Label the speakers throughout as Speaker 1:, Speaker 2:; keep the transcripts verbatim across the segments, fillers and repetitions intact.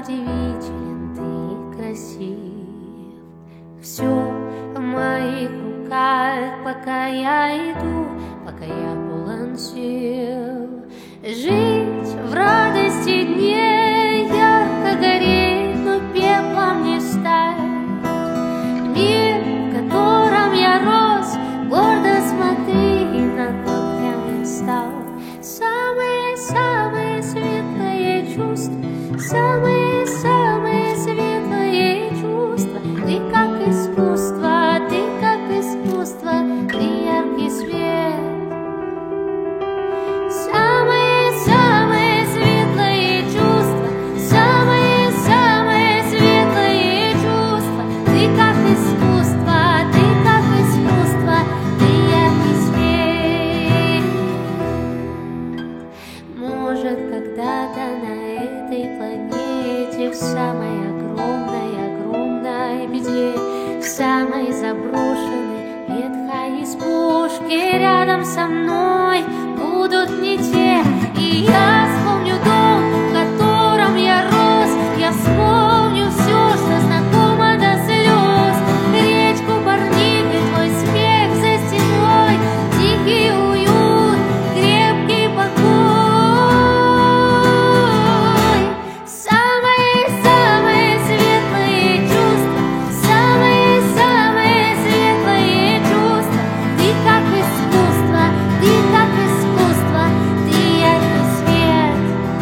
Speaker 1: удивителен, ты красив. Все в моих руках, пока я иду, пока я полон сил. Жить в радости дней, ярко гореть, но пеплом не стать. Мир, в котором я рос, гордо смотри на то, кем я стал. Самые-самые светлые чувства, самые-самые светлые чувства. Ты как искусство, ты как искусство, ты яркий свет. Самые-самые светлые чувства, самые-самые светлые чувства. Ты как искусство, ты как искусство, ты яркий свет. Может, когда-то на этой планете, в самой огромной, огромной беде, в самой заброшенной, ветхой избушке, рядом со мной будут не те. И я вспомню дом, в котором я рос, я вспомню все, что знакомо до слез. Речку, парник и твой смех за стеной, тихий уют, крепкий покой. Самые-самые светлые чувства, самые-самые светлые чувства. Ты как искусство, ты как искусство, ты яркий свет.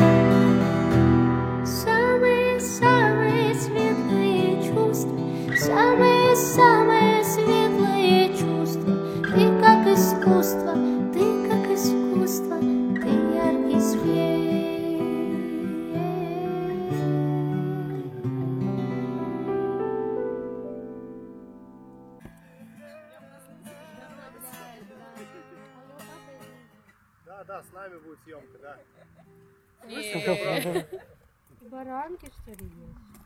Speaker 1: Самые-самые светлые чувства, самые-самые светлые чувства. Ты как искусство, ты как искусство, ты яркий свет.
Speaker 2: Да, да, с нами будет съемка, да.
Speaker 3: Баранки, что ли, есть?